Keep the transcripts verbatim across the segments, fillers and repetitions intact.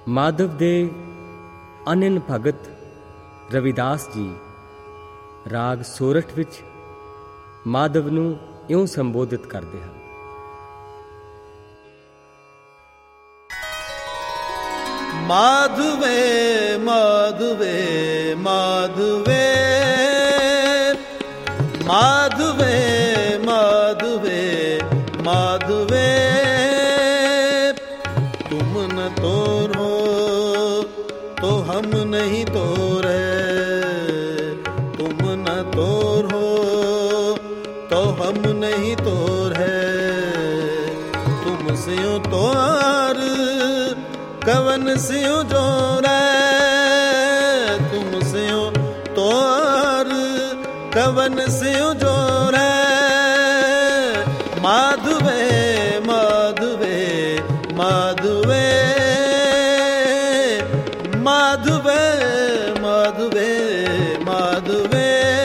माधव दे अनन भगत रविदास जी राग सोरठ विच माधव नूं इउं संबोधित करते हैं। माधवे माधवे माधवे माधवे माधवे माधवे तुम न तोरो तो हम नहीं तोरे, तुम न तोरो तो हम नहीं तोरे, तुम से तोर कवन सियो जोरे, तुम सियो तोर कवन सियो जोरे। माधवे माधवे माधवे माधवे माधवे माधवे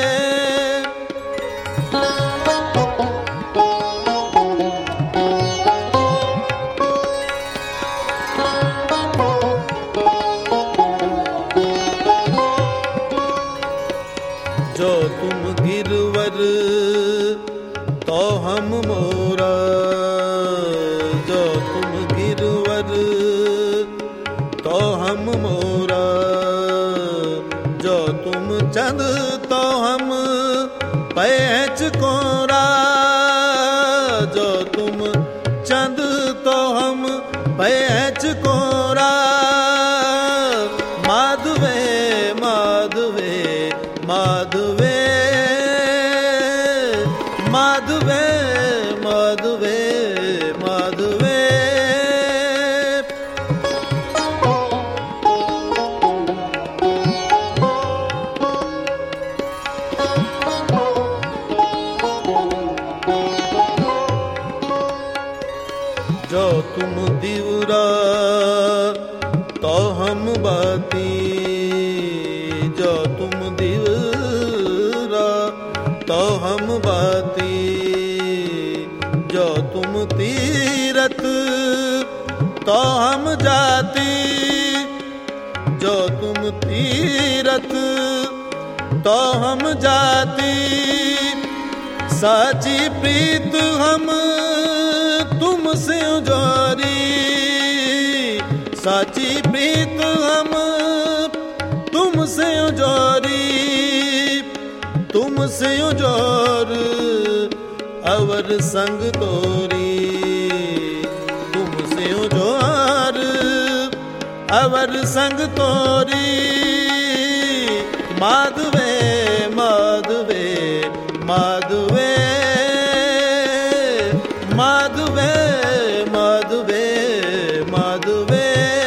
जो तुम गिरवर तो हम मोरा, जो तुम गिरवर तो हम मोरा, जो तुम चंद तो हम पैच कोरा, जो तुम चंद तो हम पैच कोरा। माधवे माधवे माधवे माधवे माधवे माधवे जो तुम दिवरा तो हम बाती, जो तुम दिवरा तो हम बाती, जो तुम तीरथ तो हम जाती, जो तुम तीरथ तो हम जाती। साची प्रीत हम तुमसे जोरी, साची प्रीत हम तुमसे जोरी, तुमसे जोर अवर संग तोरी, तुमसे जोर अवर संग तोरी। माधवे माधवे माधवे माधवे माधवे माधवे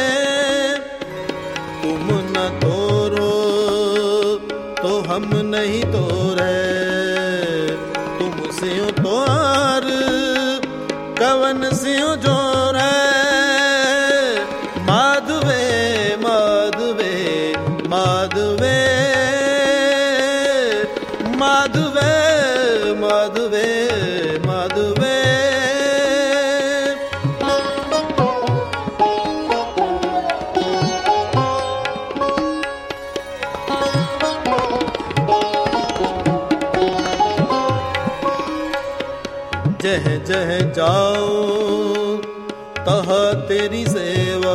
तुम न तोरो तो हम नहीं तोरे, तुम सियो तोर कवन सियो जोरे। माधवे माधवे माधवे माधवे माधवे माधवे जह जह जाओ तह तेरी सेवा,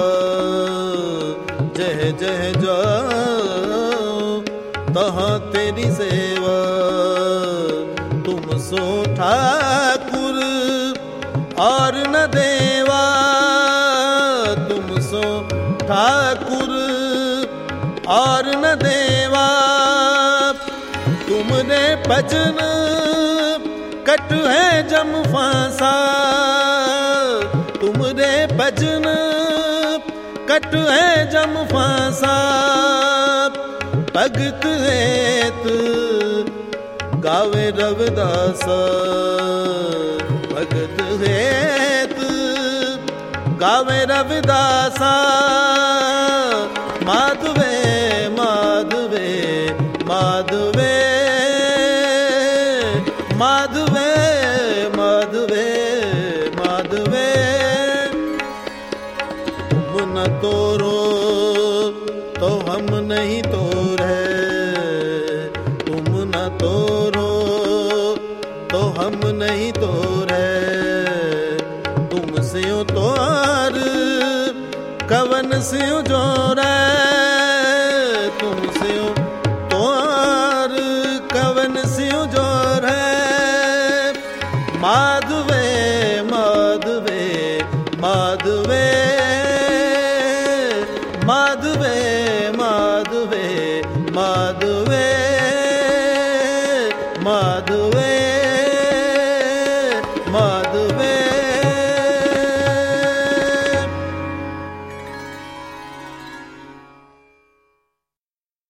जह जह जाओ तह तेरी सेवा। तुम सो ठाकुर और न देवा, तुम सो ठाकुर और न देवा। तुमने भजन कट है जम फांसा, तुमरे भजन कट है जम फांसा। भगत हेत गावे रविदास, भगत हेत गावे रविदास। माधवे माधवे माधवे माधवे माधवे माधवे तुम न तोरो हम नहीं तोरे, तुम स्यों तोर कवन स्यों जोरे, तुम स्यों तोर कवन स्यों जोरे। माधवे माधवे माधवे माधवे माधवे माधवे माधवे